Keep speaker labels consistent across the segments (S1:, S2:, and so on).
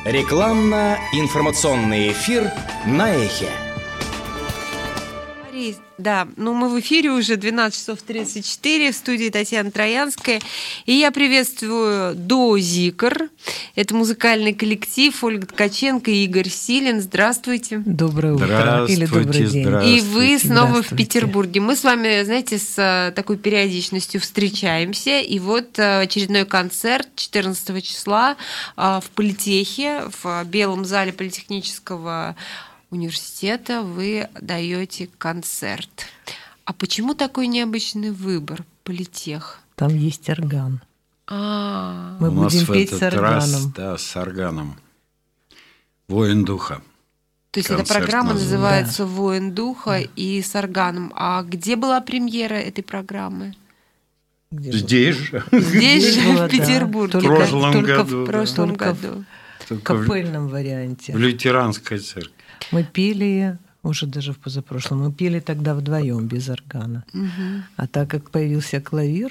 S1: Рекламно-информационный эфир на Эхе.
S2: Да, мы в эфире уже 12 часов 34, в студии Татьяна Троянская. И я приветствую дуо «Зикр». Это музыкальный коллектив Ольга Ткаченко и Игорь Силин. Здравствуйте.
S3: Доброе утро или добрый день.
S2: И вы снова в Петербурге. Мы с вами, знаете, с такой периодичностью встречаемся. И вот очередной концерт 14 числа в Политехе, в Белом зале Политехнического университета вы даете концерт. А почему такой необычный выбор? Политех.
S3: Там есть орган. Мы будем петь с органом.
S4: Да, с органом. «Воин духа».
S2: То есть эта программа называется «Воин духа» и с органом. А где была премьера этой программы?
S4: Здесь же.
S2: Здесь же, в Петербурге.
S4: В прошлом
S2: году.
S3: В капельном варианте.
S4: В лютеранской церкви.
S3: Мы пели, уже даже в позапрошлом, мы пели тогда вдвоем без органа.
S2: Угу.
S3: А так как появился клавир,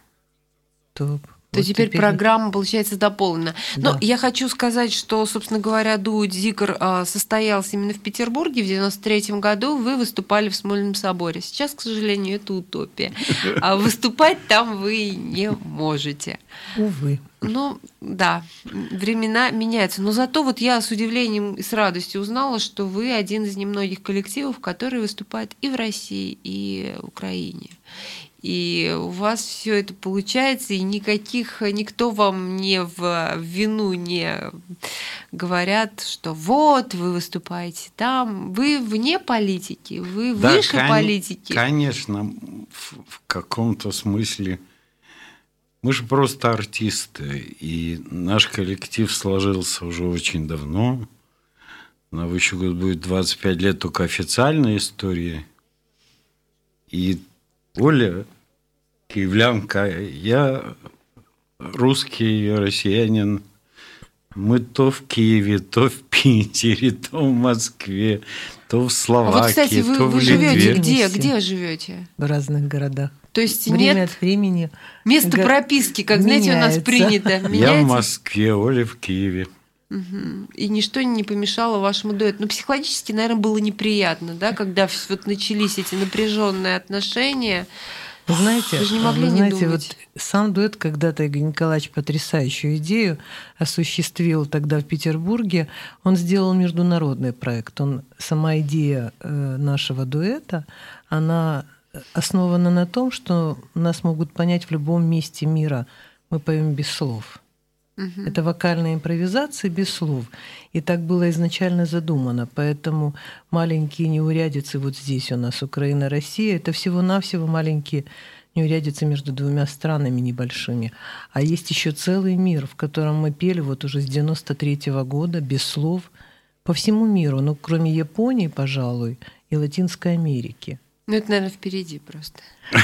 S3: то
S2: теперь программа, получается, дополнена.
S3: Да.
S2: Но я хочу сказать, что, собственно говоря, дуо «Зикр» состоялся именно в Петербурге. В 1993 году вы выступали в Смольном соборе. Сейчас, к сожалению, это утопия. А выступать там вы не можете.
S3: Увы.
S2: Да, времена меняются. Но зато вот я с удивлением и с радостью узнала, что вы один из немногих коллективов, который выступает и в России, и в Украине. И у вас все это получается, и никто вам не в вину не говорят, что вот вы выступаете там, вы вне политики, вы выше политики.
S4: Конечно, в каком-то смысле. Мы же просто артисты, и наш коллектив сложился уже очень давно. На следующий год будет 25 лет только официальной истории. И Оля киевлянка, я русский россиянин. Мы то в Киеве, то в Питере, то в Москве, то в Словакии,
S2: кстати,
S4: то в
S2: вы
S4: Литве.
S2: живете где живете?
S3: В разных городах.
S2: То есть
S3: время
S2: нет
S3: от времени
S2: место прописки, как, знаете, у нас принято.
S4: Я в Москве, Оля в Киеве.
S2: Угу. И ничто не помешало вашему дуэту. Психологически, наверное, было неприятно, да, когда вот начались эти напряженные отношения.
S3: Вы знаете,
S2: вы же не могли не думать.
S3: Вот сам дуэт когда-то Игорь Николаевич потрясающую идею осуществил тогда в Петербурге. Он сделал международный проект. Сама идея нашего дуэта, она основана на том, что нас могут понять в любом месте мира. Мы поем без слов.
S2: Угу.
S3: Это вокальная импровизация без слов. И так было изначально задумано. Поэтому маленькие неурядицы вот здесь у нас, Украина, Россия, это всего-навсего маленькие неурядицы между двумя странами небольшими. А есть еще целый мир, в котором мы пели вот уже с 93-го года без слов по всему миру, кроме Японии, пожалуй, и Латинской Америки.
S2: Это, наверное, впереди просто.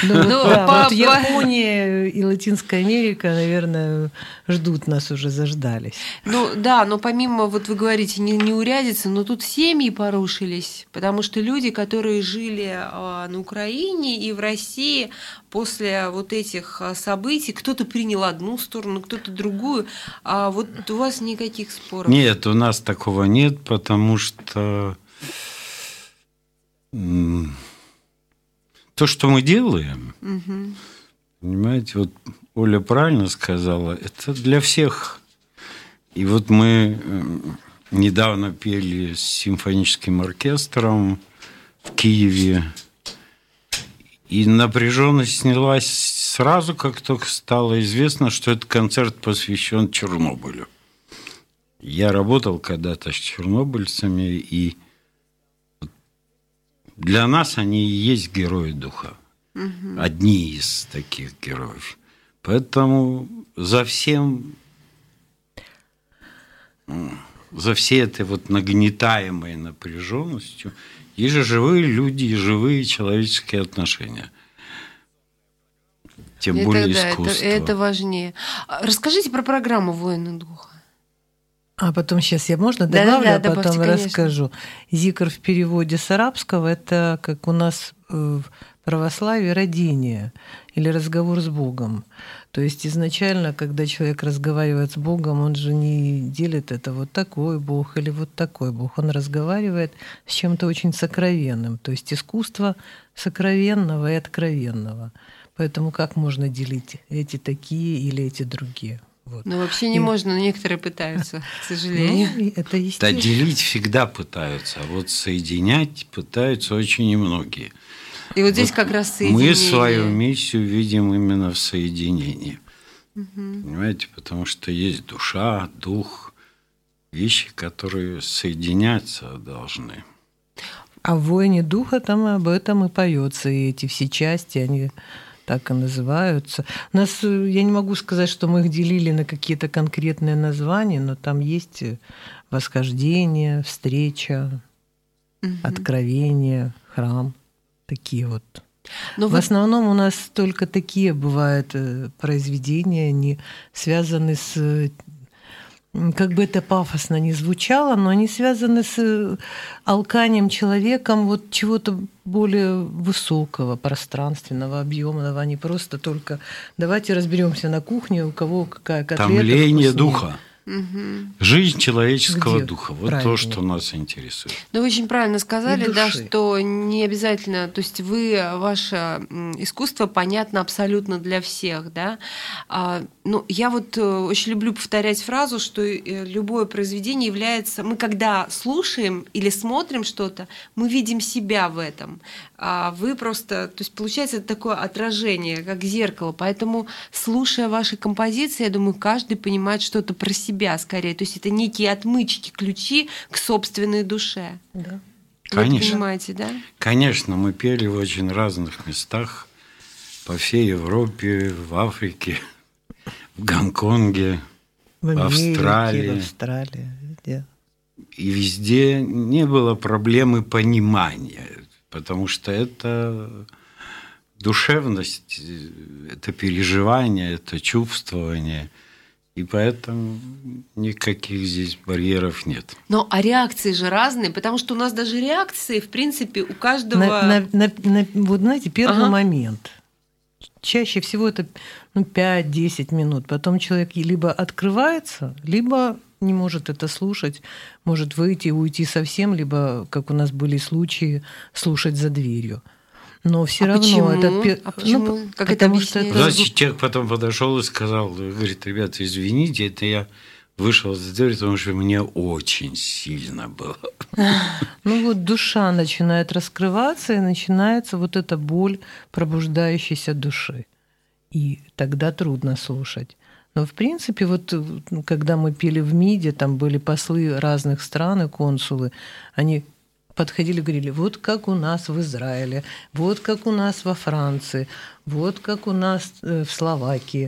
S3: Япония и Латинская Америка, наверное, ждут нас уже, заждались.
S2: Но помимо, вот вы говорите, неурядицы, но тут семьи порушились, потому что люди, которые жили на Украине и в России после вот этих событий, кто-то принял одну сторону, кто-то другую, а вот у вас никаких споров?
S4: Нет, у нас такого нет, потому что то, что мы делаем, понимаете, вот Оля правильно сказала, это для всех. И вот мы недавно пели с симфоническим оркестром в Киеве, и напряженность снялась сразу, как только стало известно, что этот концерт посвящен Чернобылю. Я работал когда-то с чернобыльцами, и для нас они и есть герои духа.
S2: Угу.
S4: Одни из таких героев. Поэтому за всей этой вот нагнетаемой напряженностью есть же живые люди и живые человеческие отношения. Тем более искусство.
S2: Это важнее. Расскажите про программу «Воины духа».
S3: А потом сейчас я можно добавлю,
S2: да,
S3: а потом
S2: добавьте,
S3: расскажу. Зикр в переводе с арабского — это как у нас православие родение или разговор с Богом. То есть изначально, когда человек разговаривает с Богом, он же не делит это вот такой Бог или вот такой Бог. Он разговаривает с чем-то очень сокровенным. То есть искусство сокровенного и откровенного. Поэтому как можно делить эти такие или эти другие? Вот.
S2: Ну, вообще не можно, но некоторые пытаются, к сожалению.
S3: Ну, это
S4: Да,
S3: естественно.
S4: делить всегда пытаются, а вот соединять пытаются очень немногие.
S2: И вот здесь как раз соединение.
S4: Мы свою миссию видим именно в соединении. Понимаете, потому что есть душа, дух, вещи, которые соединяться должны.
S3: А в «Войне духа» там об этом и поется, и эти все части, они так и называются. У нас, я не могу сказать, что мы их делили на какие-то конкретные названия, но там есть восхождение, встреча, откровение, храм, такие вот.
S2: Но
S3: В основном у нас только такие бывают произведения, они связаны с, как бы это пафосно ни звучало, но они связаны с алканием человеком вот чего-то более высокого, пространственного, объемного, а не просто только давайте разберемся на кухне, у кого какая котлета
S4: Томление
S3: вкуснее.
S4: духа. Жизнь человеческого
S3: Где?
S4: духа. Вот
S3: Правильно.
S4: то, что нас интересует.
S2: Ну, вы очень правильно сказали,
S3: И
S2: да,
S3: души.
S2: что не обязательно, то есть ваше искусство понятно абсолютно для всех, да. Ну, я вот очень люблю повторять фразу, что любое произведение является, мы когда слушаем или смотрим что-то, мы видим себя в этом. А вы просто, то есть получается это такое отражение, как зеркало, поэтому слушая ваши композиции, я думаю, каждый понимает что-то про себя скорее, то есть это некие отмычки, ключи к собственной душе.
S3: Да.
S2: Вы это
S4: Конечно.
S2: понимаете, да?
S4: Конечно, мы пели в очень разных местах, по всей Европе, в Африке, в Гонконге,
S3: В Америке,
S4: Австралии.
S3: в Австралии, везде.
S4: И везде не было проблемы понимания, потому что это душевность, это переживание, это чувствование. И поэтому никаких здесь барьеров нет.
S2: Но а реакции же разные, потому что у нас даже реакции, в принципе, у каждого...
S3: Вот знаете, первый
S2: Ага.
S3: момент. Чаще всего это 5-10 минут. Потом человек либо открывается, либо не может это слушать, может выйти и уйти совсем, либо, как у нас были случаи, слушать за дверью. Но все равно
S2: почему?
S3: это...
S2: А почему? Как это
S3: потому что
S2: объясняется?
S4: Знаете, человек потом подошел и сказал, говорит, ребята, извините, это я вышел за дверь, потому что мне очень сильно было.
S3: Ну вот душа начинает раскрываться, и начинается вот эта боль пробуждающейся души. И тогда трудно слушать. Но в принципе, вот когда мы пели в МИДе, там были послы разных стран и консулы, они подходили и говорили, вот как у нас в Израиле, вот как у нас во Франции, вот как у нас в Словакии.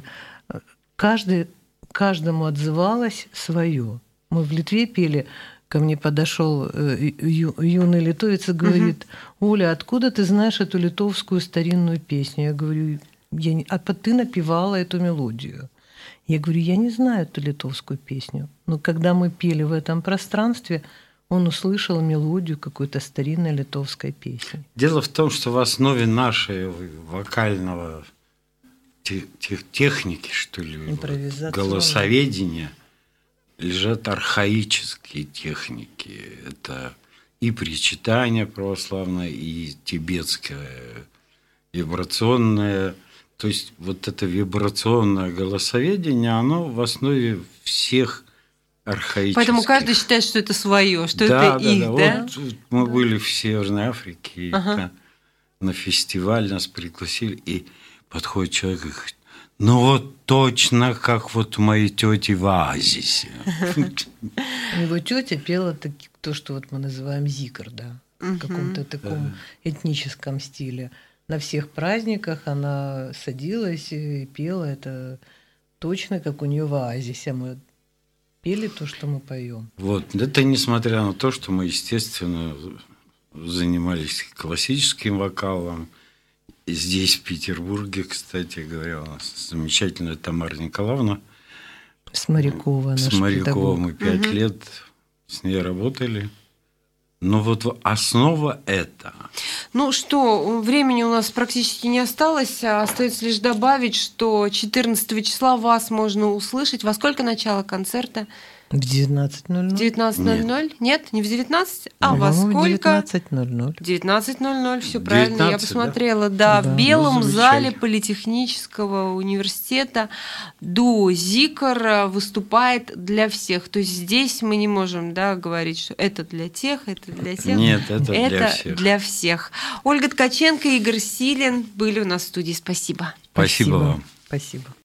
S3: Каждому отзывалось свое. Мы в Литве пели, ко мне подошел юный литовец и говорит, Оля, откуда ты знаешь эту литовскую старинную песню? Я говорю, ты напевала эту мелодию. Я говорю, я не знаю эту литовскую песню. Но когда мы пели в этом пространстве, он услышал мелодию какой-то старинной литовской песни.
S4: Дело в том, что в основе нашей вокального техники, что ли, голосоведения, лежат архаические техники. Это и причитание православное, и тибетское вибрационное. То есть вот это вибрационное голосоведение, оно в основе всех архаических.
S2: Поэтому каждый считает, что это свое, что это их, да?
S4: Вот мы были в Северной Африке, и на фестиваль нас пригласили, и подходит человек и говорит, ну вот точно как вот у моей тети в оазисе.
S3: Его тетя пела то, что вот мы называем зикр, да, в каком-то таком этническом стиле. На всех праздниках она садилась и пела это точно как у нее в оазисе. Мы пели то, что мы поем.
S4: Вот. Это несмотря на то, что мы, естественно, занимались классическим вокалом. И здесь, в Петербурге, кстати говоря, у нас замечательная Тамара Николаевна.
S3: Сморякова, наш
S4: Сморякова
S3: педагог.
S4: мы 5 лет с ней работали. Но вот основа это.
S2: Ну что, времени у нас практически не осталось. Остается лишь добавить, что 14 числа вас можно услышать. Во сколько начало концерта?
S3: В 19:00.
S2: В 19:00? Нет, не в 19? А во
S3: По-моему,
S2: сколько?
S3: 19:00.
S2: 19:00, все правильно, я
S4: 19,
S2: посмотрела. Да,
S3: Да.
S2: в Белом
S4: Ну, замечательно.
S2: зале Политехнического университета дуо Зикр выступает для всех. То есть здесь мы не можем, да, говорить, что это для тех, это для тех.
S4: Нет, это для
S2: Это
S4: всех.
S2: для всех. Ольга Ткаченко и Игорь Силин были у нас в студии. Спасибо.
S4: Спасибо вам.
S3: Спасибо.